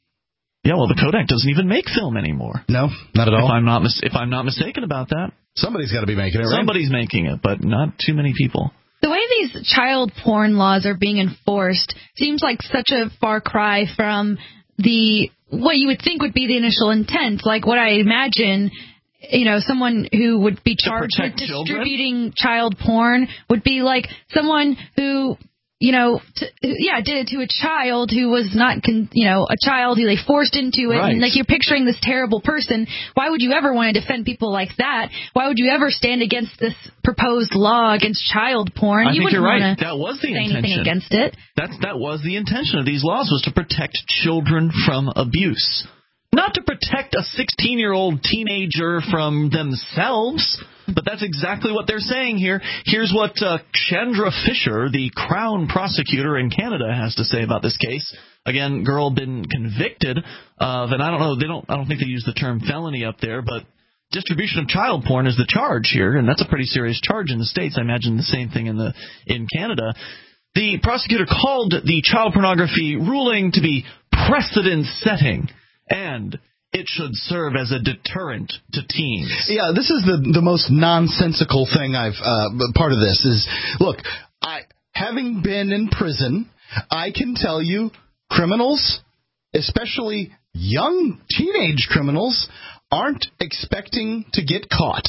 Yeah, well, the Kodak doesn't even make film anymore. No, not at all. If I'm not mis- if I'm not mistaken about that. Somebody's got to be making it, right? Somebody's making it, but not too many people. The way these child porn laws are being enforced seems like such a far cry from the what you would think would be the initial intent. Like what I imagine, you know, someone who would be charged with distributing children? child porn would be like someone who, you know, to, yeah, did it to a child who was not, con, you know, a child who they forced into it. Right. And like you're picturing this terrible person. Why would you ever want to defend people like that? Why would you ever stand against this proposed law against child porn? I you think you're right. That was the say intention. Anything against it. That's that was the intention of these laws, was to protect children from abuse. Not to protect a sixteen-year-old teenager from themselves, but that's exactly what they're saying here. Here's what uh, Chandra Fisher, the Crown prosecutor in Canada, has to say about this case. Again, girl been convicted of, and I don't know, they don't, I don't think they use the term felony up there, but distribution of child porn is the charge here, and that's a pretty serious charge in the States. I imagine the same thing in the in Canada. The prosecutor called the child pornography ruling to be precedent-setting, and it should serve as a deterrent to teens. Yeah, this is the the most nonsensical thing I've uh, part of this is, look, I having been in prison, I can tell you criminals, especially young teenage criminals, aren't expecting to get caught.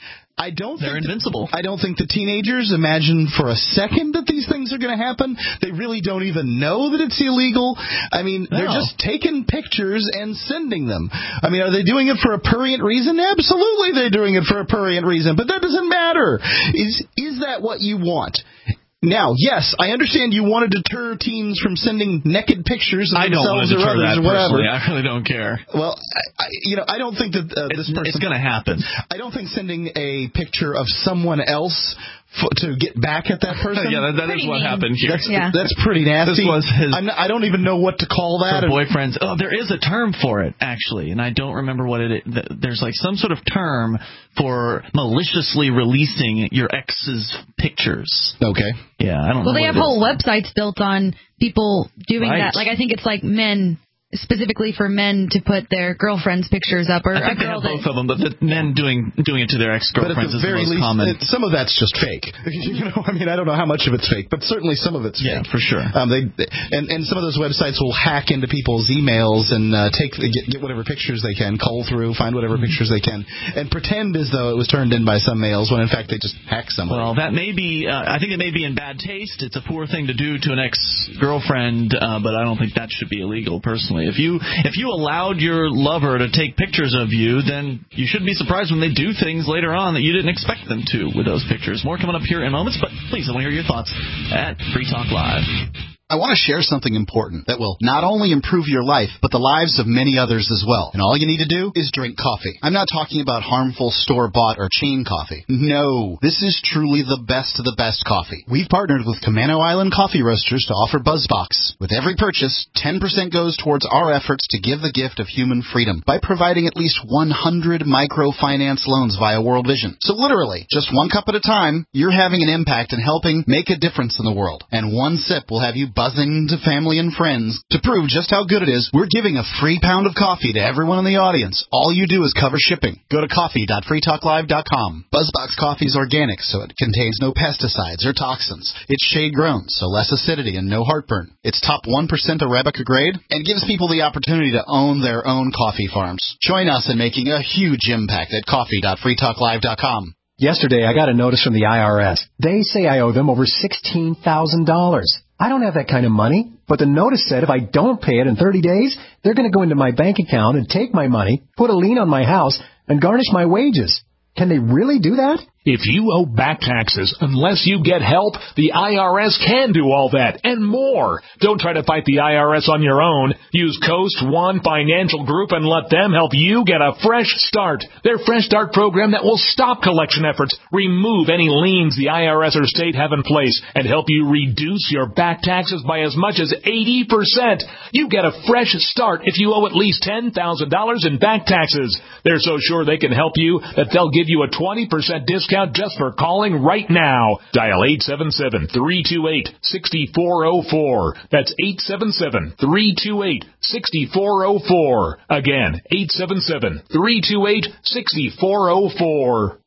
I don't They're think invincible. The, I don't think the teenagers imagine for a second that these things are going to happen. They really don't even know that it's illegal. I mean, no. They're just taking pictures and sending them. I mean, are they doing it for a prurient reason? Absolutely, they're doing it for a prurient reason, but that doesn't matter. Is is that what you want? Now, yes, I understand you want to deter teens from sending naked pictures of I don't want themselves to deter or others that or whatever. Personally. I really don't care. Well, I, I, you know, I don't think that uh, this it's, person... It's going to happen. I don't think sending a picture of someone else f- to get back at that person... yeah, that, that is what mean. happened here. That's, yeah. that's pretty nasty. This was his... I'm not, I don't even know what to call that. For boyfriends. Oh, there is a term for it, actually, and I don't remember what it is. There's like some sort of term for maliciously releasing your ex's pictures. Okay. Yeah, I don't well, know. Well, they have whole websites built on people doing right. that. Like, I think it's like men, specifically for men to put their girlfriends' pictures up. Or I think a girl they have both that, of them, but the men doing doing it to their ex-girlfriends is the most least, common. It, some of that's just fake. You know, I mean, I don't know how much of it's fake, but certainly some of it's yeah, fake. for sure. Um, they and, and some of those websites will hack into people's emails and uh, take get, get whatever pictures they can, cull through, find whatever mm-hmm. pictures they can, and pretend as though it was turned in by some males when in fact they just hack somebody. Well, that may be. Uh, I think it may be in bad taste. It's a poor thing to do to an ex-girlfriend, uh, but I don't think that should be illegal. Personally, if you if you allowed your lover to take pictures of you, then you shouldn't be surprised when they do things later on that you didn't expect them to with those pictures. More coming up here in moments, but please, I want to hear your thoughts at Free Talk Live. I want to share something important that will not only improve your life, but the lives of many others as well. And all you need to do is drink coffee. I'm not talking about harmful store-bought or chain coffee. No, this is truly the best of the best coffee. We've partnered with Camano Island Coffee Roasters to offer BuzzBox. With every purchase, ten percent goes towards our efforts to give the gift of human freedom by providing at least one hundred microfinance loans via World Vision. So literally, just one cup at a time, you're having an impact and helping make a difference in the world. And one sip will have you buzzing to family and friends. To prove just how good it is, we're giving a free pound of coffee to everyone in the audience. All you do is cover shipping. Go to coffee dot free talk live dot com. BuzzBox coffee is organic, so it contains no pesticides or toxins. It's shade-grown, so less acidity and no heartburn. It's top one percent Arabica grade and gives people the opportunity to own their own coffee farms. Join us in making a huge impact at coffee dot free talk live dot com. Yesterday, I got a notice from the I R S. They say I owe them over sixteen thousand dollars. I don't have that kind of money, but the notice said if I don't pay it in thirty days, they're going to go into my bank account and take my money, put a lien on my house, and garnish my wages. Can they really do that? If you owe back taxes, unless you get help, the I R S can do all that and more. Don't try to fight the I R S on your own. Use Coast One Financial Group and let them help you get a fresh start. Their Fresh Start program that will stop collection efforts, remove any liens the I R S or state have in place, and help you reduce your back taxes by as much as eighty percent. You get a fresh start if you owe at least ten thousand dollars in back taxes. They're so sure they can help you that they'll give you a twenty percent discount just for calling right now. Dial eight seven seven, three two eight, six four zero four. That's eight seven seven, three two eight, six four zero four. Again, eight seven seven, three two eight, six four zero four.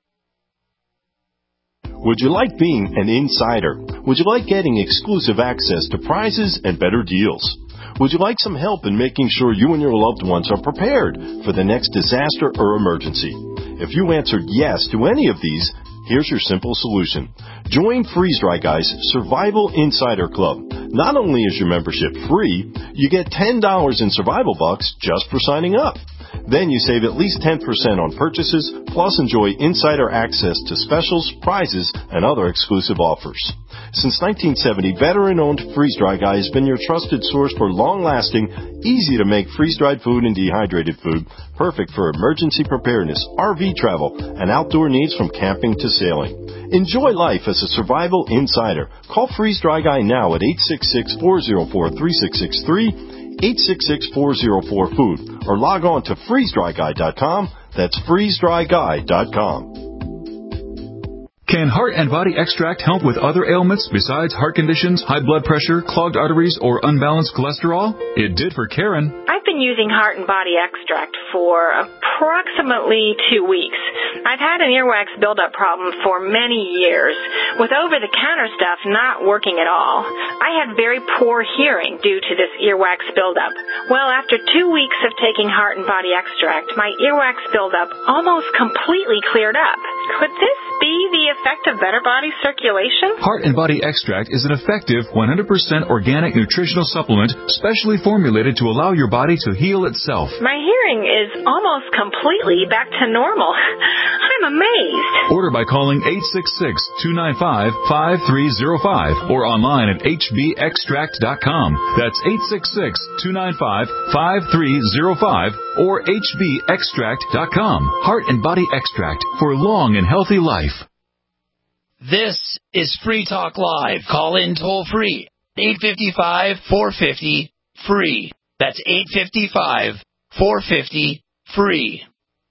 Would you like being an insider? Would you like getting exclusive access to prizes and better deals? Would you like some help in making sure you and your loved ones are prepared for the next disaster or emergency? If you answered yes to any of these, Here's your simple solution. Join Freeze Dry Guy's Survival Insider Club. Not only is your membership free, you get ten dollars in survival bucks just for signing up. Then you save at least ten percent on purchases, plus enjoy insider access to specials, prizes, and other exclusive offers. Since nineteen seventy, veteran-owned Freeze Dry Guy has been your trusted source for long-lasting, easy-to-make freeze-dried food and dehydrated food, perfect for emergency preparedness, R V travel, and outdoor needs from camping to sailing. Enjoy life as a survival insider. Call Freeze Dry Guy now at eight six six, four zero four, three six six three, eight six six, four zero four, food, or log on to freeze dry guy dot com. That's freeze dry guy dot com. Can Heart and Body Extract help with other ailments besides heart conditions, high blood pressure, clogged arteries, or unbalanced cholesterol? It did for Karen. I've been using Heart and Body Extract for approximately two weeks. I've had an earwax buildup problem for many years, with over-the-counter stuff not working at all. I had very poor hearing due to this earwax buildup. Well, after two weeks of taking Heart and Body Extract, my earwax buildup almost completely cleared up. Could this be the effect of better body circulation? Heart and Body Extract is an effective one hundred percent organic nutritional supplement specially formulated to allow your body to heal itself. My hearing is almost completely back to normal. I'm amazed. Order by calling eight six six, two nine five, five three zero five or online at h b extract dot com. That's eight six six, two nine five, five three zero five or h b extract dot com. Heart and Body Extract for long and healthy life. This is Free Talk Live. Call in toll free. eight five five, four five zero, free. That's eight five five, four five zero, free.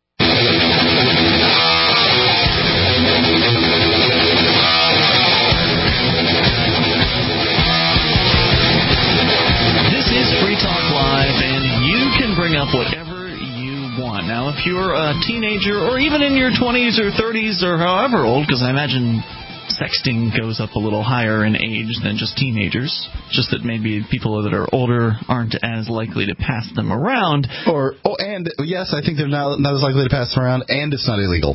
This is Free Talk Live, and you can bring up whatever you want. Now, if you're a teenager or even in your twenties or thirties or however old, because I imagine sexting goes up a little higher in age than just teenagers, just that maybe people that are older aren't as likely to pass them around. Or oh, and yes, I think they're not, not as likely to pass them around, and it's not illegal.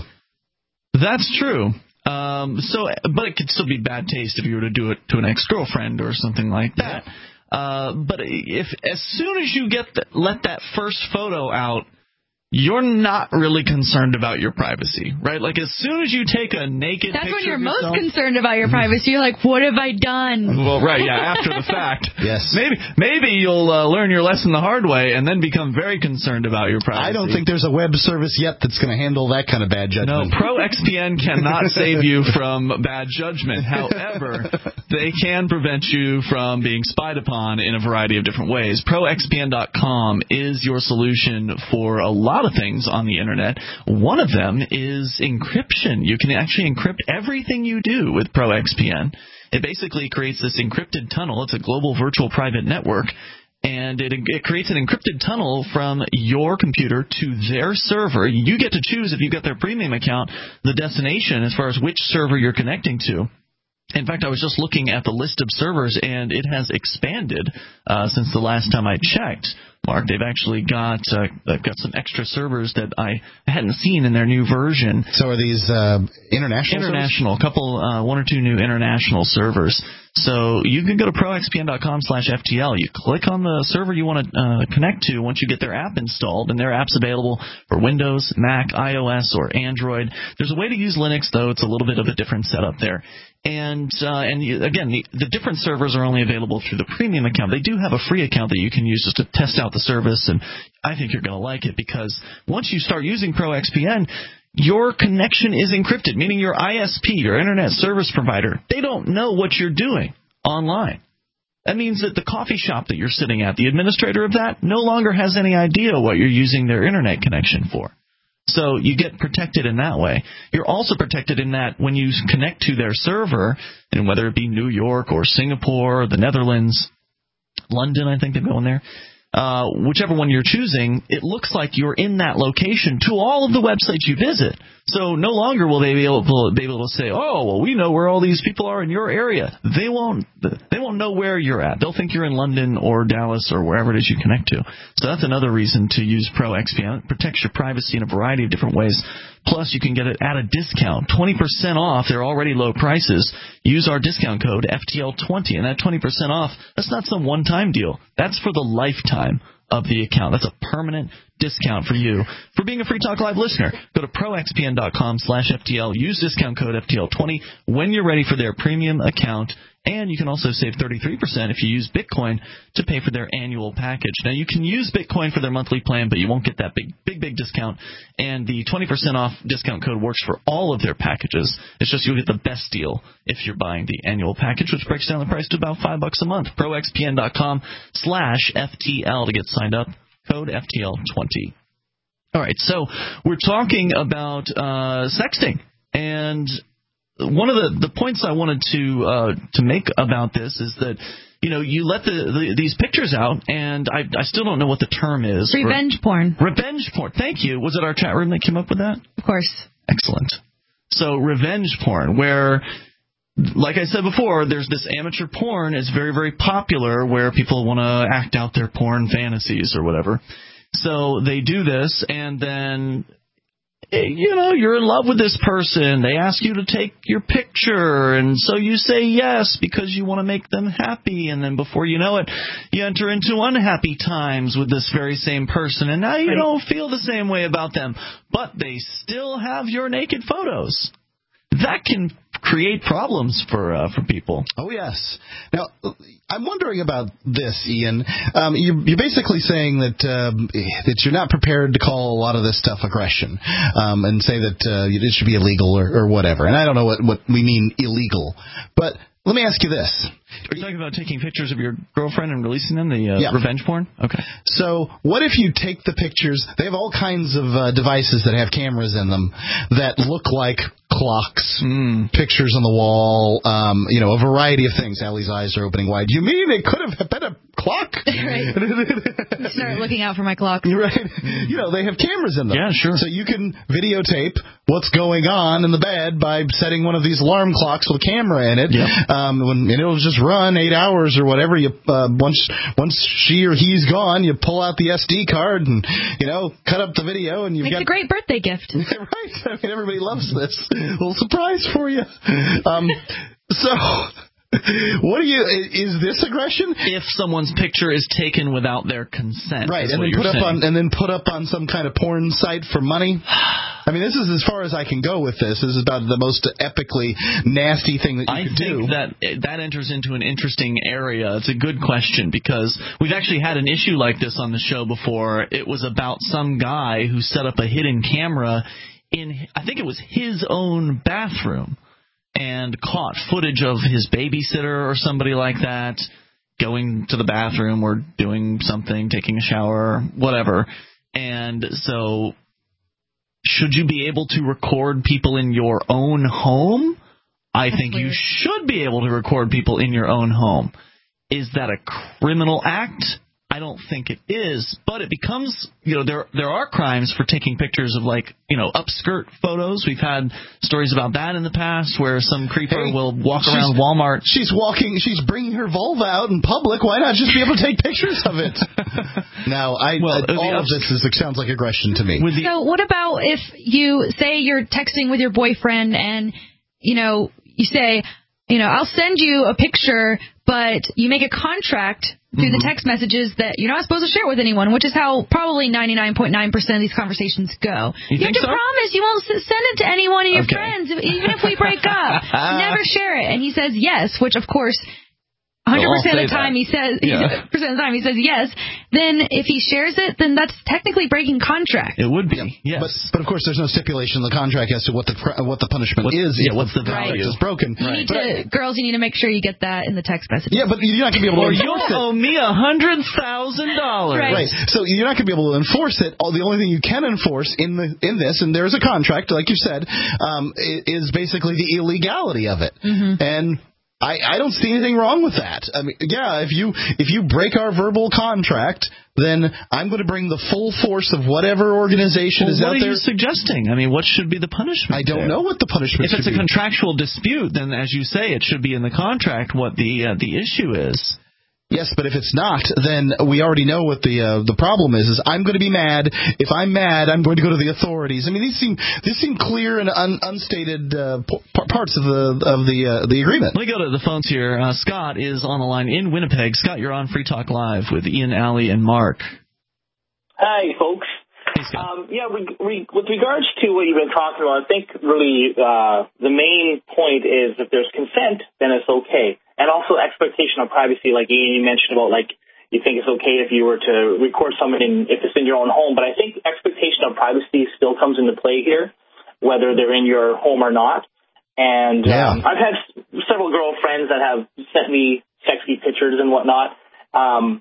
That's true. Um, so, but it could still be bad taste if you were to do it to an ex-girlfriend or something like that. Yeah. Uh, but if as soon as you get the, let that first photo out, you're not really concerned about your privacy, right? Like, as soon as you take a naked That's picture when you're of yourself, most concerned about your privacy. You're like, what have I done? Well, right, yeah, after the fact. Yes. Maybe maybe you'll uh, learn your lesson the hard way and then become very concerned about your privacy. I don't think there's a web service yet that's going to handle that kind of bad judgment. No, ProXPN cannot save you from bad judgment. However, they can prevent you from being spied upon in a variety of different ways. Pro X P N dot com is your solution for a lot of things on the internet. One of them is encryption. You can actually encrypt everything you do with ProXPN. It basically creates this encrypted tunnel. It's a global virtual private network, and it, it creates an encrypted tunnel from your computer to their server. You get to choose, if you've got their premium account, the destination as far as which server you're connecting to. In fact, I was just looking at the list of servers, and it has expanded uh, since the last time I checked. Mark, they've actually got uh, they've got some extra servers that I hadn't seen in their new version. So are these uh, international? International, a couple, uh, one or two new international servers. So you can go to Pro X P N dot com slash F T L. You click on the server you want to uh, connect to once you get their app installed, and their app's available for Windows, Mac, iOS, or Android. There's a way to use Linux, though. It's a little bit of a different setup there. And uh, and you, again, the, the different servers are only available through the premium account. They do have a free account that you can use just to test out the service, and I think you're going to like it, because once you start using Pro X P N, your connection is encrypted, meaning your I S P, your internet service provider, they don't know what you're doing online. That means that the coffee shop that you're sitting at, the administrator of that, no longer has any idea what you're using their internet connection for. So you get protected in that way. You're also protected in that when you connect to their server, and whether it be New York or Singapore or the Netherlands, London, I think they go in there, uh, whichever one you're choosing, it looks like you're in that location to all of the websites you visit. So no longer will they be able to, be able to say, oh, well, we know where all these people are in your area. They won't they won't know where you're at. They'll think you're in London or Dallas or wherever it is you connect to. So that's another reason to use Pro X P N. It protects your privacy in a variety of different ways. Plus, you can get it at a discount, twenty percent off their already low prices. Use our discount code F T L twenty, and that twenty percent off, that's not some one-time deal. That's for the lifetime of the account. That's a permanent discount for you for being a Free Talk Live listener. Go to proxpn.com slash FTL. Use discount code F T L twenty when you're ready for their premium account. And you can also save thirty-three percent if you use Bitcoin to pay for their annual package. Now, you can use Bitcoin for their monthly plan, but you won't get that big, big, big discount. And the twenty percent off discount code works for all of their packages. It's just you'll get the best deal if you're buying the annual package, which breaks down the price to about five bucks a month. proxpn.com slash FTL to get signed up. Code F T L twenty. All right, so we're talking about uh, sexting. And one of the, the points I wanted to uh, to make about this is that, you know, you let the, the these pictures out, and I, I still don't know what the term is. Revenge porn. Revenge porn. Thank you. Was it our chat room that came up with that? Of course. Excellent. So revenge porn, where, like I said before, there's this amateur porn is very, very popular where people want to act out their porn fantasies or whatever. So they do this, and then, you know, you're in love with this person. They ask you to take your picture, and so you say yes because you want to make them happy. And then before you know it, you enter into unhappy times with this very same person, and now you Right. don't feel the same way about them. But they still have your naked photos. That can create problems for uh, for people. Oh, yes. Now, I'm wondering about this, Ian. Um, you're, you're basically saying that um, that you're not prepared to call a lot of this stuff aggression, um, and say that uh, it should be illegal or, or whatever. And I don't know what, what we mean illegal. But let me ask you this. Are you talking about taking pictures of your girlfriend and releasing them, the uh, Yeah. revenge porn? Okay. So what if you take the pictures? They have all kinds of uh, devices that have cameras in them that look like clocks, mm. pictures on the wall, um, you know, a variety of things. Allie's eyes are opening wide. You mean it could have been a clock? Right. You start looking out for my clock. Right. You know, they have cameras in them. Yeah, sure. So you can videotape what's going on in the bed by setting one of these alarm clocks with a camera in it. Yep. Um, when, and it'll just run eight hours or whatever. You uh, once once she or he's gone, you pull out the S D card and, you know, cut up the video, and you've Makes got a great birthday gift. right. I mean, everybody loves this. A little surprise for you. Um, so. What do you? Is this aggression? If someone's picture is taken without their consent, right, is and what then you're put up saying. on and then put up on some kind of porn site for money. I mean, this is as far as I can go with this. This is about the most epically nasty thing that you I could think do. that that enters into an interesting area. It's a good question because we've actually had an issue like this on the show before. It was about some guy who set up a hidden camera in, I think it was his own bathroom, and caught footage of his babysitter or somebody like that going to the bathroom or doing something, taking a shower, whatever. And so should you be able to record people in your own home? I think you should be able to record people in your own home. Is that a criminal act? I don't think it is, but it becomes, you know, there there are crimes for taking pictures of, like, you know, upskirt photos. We've had stories about that in the past where some creeper Hey, will walk she's- around Walmart. She's walking. She's bringing her vulva out in public. Why not just be able to take pictures of it? Now, I, Well, I the all of ups- this is, it sounds like aggression to me. With the, So what about if you say you're texting with your boyfriend and, you know, you say, you know, I'll send you a picture, but you make a contract through Mm-hmm. the text messages that you're not supposed to share with anyone, which is how probably ninety-nine point nine percent of these conversations go. You have think to so? promise you won't s- send it to any one of your Okay. friends, even if we break up. Never share it. And he says yes, which, of course, one hundred percent of the say time that. he says Yeah. percent of the time he says yes. Then if he shares it, then that's technically breaking contract. it would be, yes. But, but of course, there's no stipulation in the contract as to what the cr- what the punishment What- is. yeah, if what's the contract value? is broken. You need But I- to, girls, you need to make sure you get that in the text message. yeah, but you're not going to be able or to you'll enforce it. owe me a hundred thousand dollars. Right. Right. So you're not going to be able to enforce it. All the only thing you can enforce in the in this, and there's a contract, like you said, um, i- is basically the illegality of it. Mm-hmm. And I, I don't see anything wrong with that. I mean, yeah, if you if you break our verbal contract, then I'm going to bring the full force of whatever organization Well, is what out are there. you suggesting? I mean, what should be the punishment? I don't there? know what the punishment If it's should a be. contractual dispute, then, as you say, it should be in the contract what the uh, the issue is. Yes, but if it's not, then we already know what the uh, the problem is. Is I'm going to be mad. If I'm mad, I'm going to go to the authorities. I mean, these seem these seem clear and un, unstated uh, p- parts of the of the uh, the agreement. Let me go to the phones here. Uh, Scott is on the line in Winnipeg. Scott, you're on Free Talk Live with Ian, Allie, and Mark. Hi, folks. Um, yeah, we, we, with regards to what you've been talking about, I think really uh, the main point is if there's consent, then it's okay. And also expectation of privacy, like Ian, you mentioned about, like, you think it's okay if you were to record someone in, if it's in your own home. But I think expectation of privacy still comes into play here, whether they're in your home or not. And yeah. um, I've had several girlfriends that have sent me sexy pictures and whatnot. Um,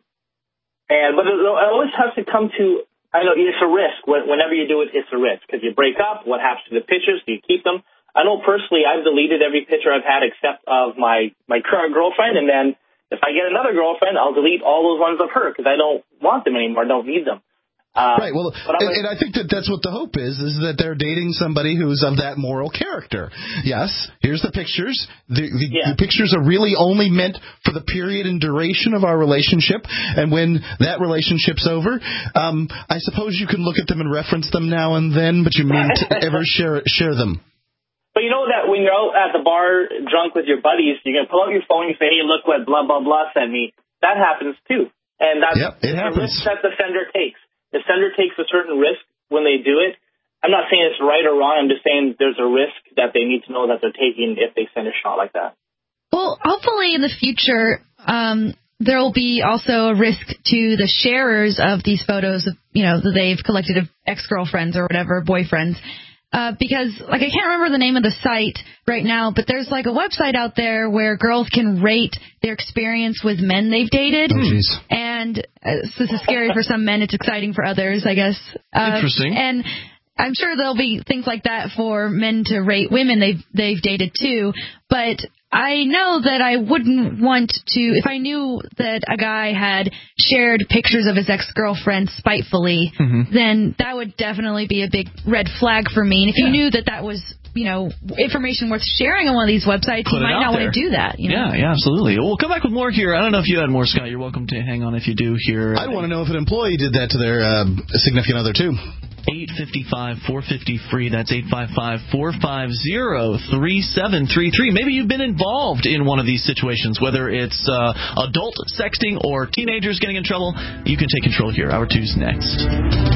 and but it always has to come to, I know it's a risk. Whenever you do it, it's a risk. Because you break up, what happens to the pictures? Do you keep them? I know personally I've deleted every picture I've had except of my, my current girlfriend, and then if I get another girlfriend, I'll delete all those ones of her because I don't want them anymore, don't need them. Uh, right, well, and, and I think that that's what the hope is, is that they're dating somebody who's of that moral character. Yes, here's the pictures. The, the, yeah. the pictures are really only meant for the period and duration of our relationship, and when that relationship's over, um, I suppose you can look at them and reference them now and then, but you mean to ever share share them. But you know that when you're out at the bar drunk with your buddies, you're going to pull out your phone and say, hey, look what blah, blah, blah sent me. That happens too. And that's yep, it the happens. risk that the sender takes. The sender takes a certain risk when they do it. I'm not saying it's right or wrong. I'm just saying there's a risk that they need to know that they're taking if they send a shot like that. Well, hopefully in the future, um, there will be also a risk to the sharers of these photos, of, you know, that they've collected of ex-girlfriends or whatever, boyfriends. Uh, because, like, I can't remember the name of the site right now, but there's, like, a website out there where girls can rate their experience with men they've dated. Oh, geez. And uh, this is scary for some men. It's exciting for others, I guess. Uh, Interesting. And I'm sure there'll be things like that for men to rate women they've they've dated, too. But I know that I wouldn't want to, if I knew that a guy had shared pictures of his ex-girlfriend spitefully, mm-hmm. then that would definitely be a big red flag for me. And if yeah. you knew that that was, you know, information worth sharing on one of these websites, Put you might not there. want to do that. You know? Yeah, yeah, absolutely. Well, we'll come back with more here. I don't know if you had more, Scott. You're welcome to hang on if you do here. I want to know if an employee did that to their uh, significant other, too. eight five five, four five zero, free. That's eight five five, four five zero, three seven three three. Maybe you've been involved in one of these situations, whether it's uh, adult sexting or teenagers getting in trouble. You can take control here. Hour two's next.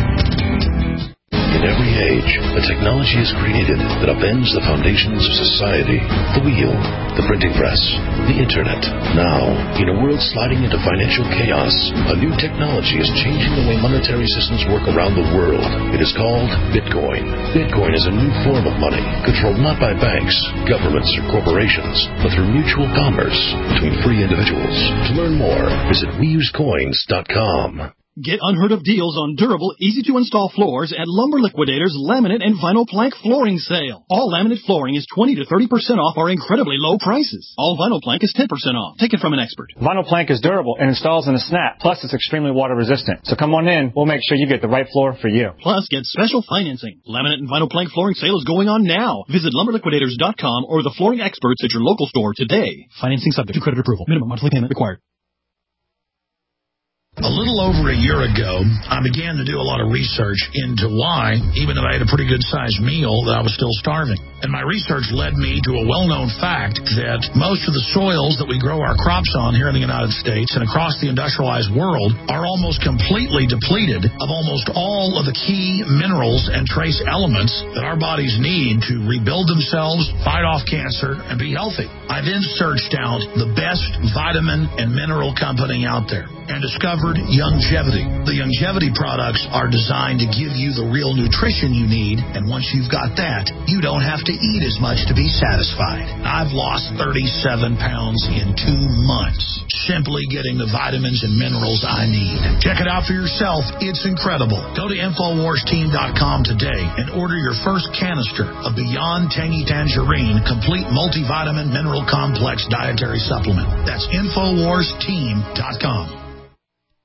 In every age, a technology is created that upends the foundations of society. The wheel, the printing press, the internet. Now, in a world sliding into financial chaos, a new technology is changing the way monetary systems work around the world. It is called Bitcoin. Bitcoin is a new form of money, controlled not by banks, governments, or corporations, but through mutual commerce between free individuals. To learn more, visit we use coins dot com. Get unheard of deals on durable, easy-to-install floors at Lumber Liquidators laminate and vinyl plank flooring sale. All laminate flooring is twenty to thirty percent off our incredibly low prices. All vinyl plank is ten percent off. Take it from an expert. Vinyl plank is durable and installs in a snap. Plus, it's extremely water resistant. So come on in. We'll make sure you get the right floor for you. Plus, get special financing. Laminate and vinyl plank flooring sale is going on now. Visit lumber liquidators dot com or the flooring experts at your local store today. Financing subject to credit approval. Minimum monthly payment required. A little over a year ago, I began to do a lot of research into why, even though I had a pretty good-sized meal, that I was still starving. And my research led me to a well-known fact that most of the soils that we grow our crops on here in the United States and across the industrialized world are almost completely depleted of almost all of the key minerals and trace elements that our bodies need to rebuild themselves, fight off cancer, and be healthy. I then searched out the best vitamin and mineral company out there and discovered Youngevity. The Youngevity products are designed to give you the real nutrition you need, and once you've got that, you don't have to eat as much to be satisfied. I've lost thirty-seven pounds in two months, simply getting the vitamins and minerals I need. Check it out for yourself. It's incredible. Go to infowars team dot com today and order your first canister of Beyond Tangy Tangerine Complete Multivitamin Mineral Complex Dietary Supplement. That's infowars team dot com.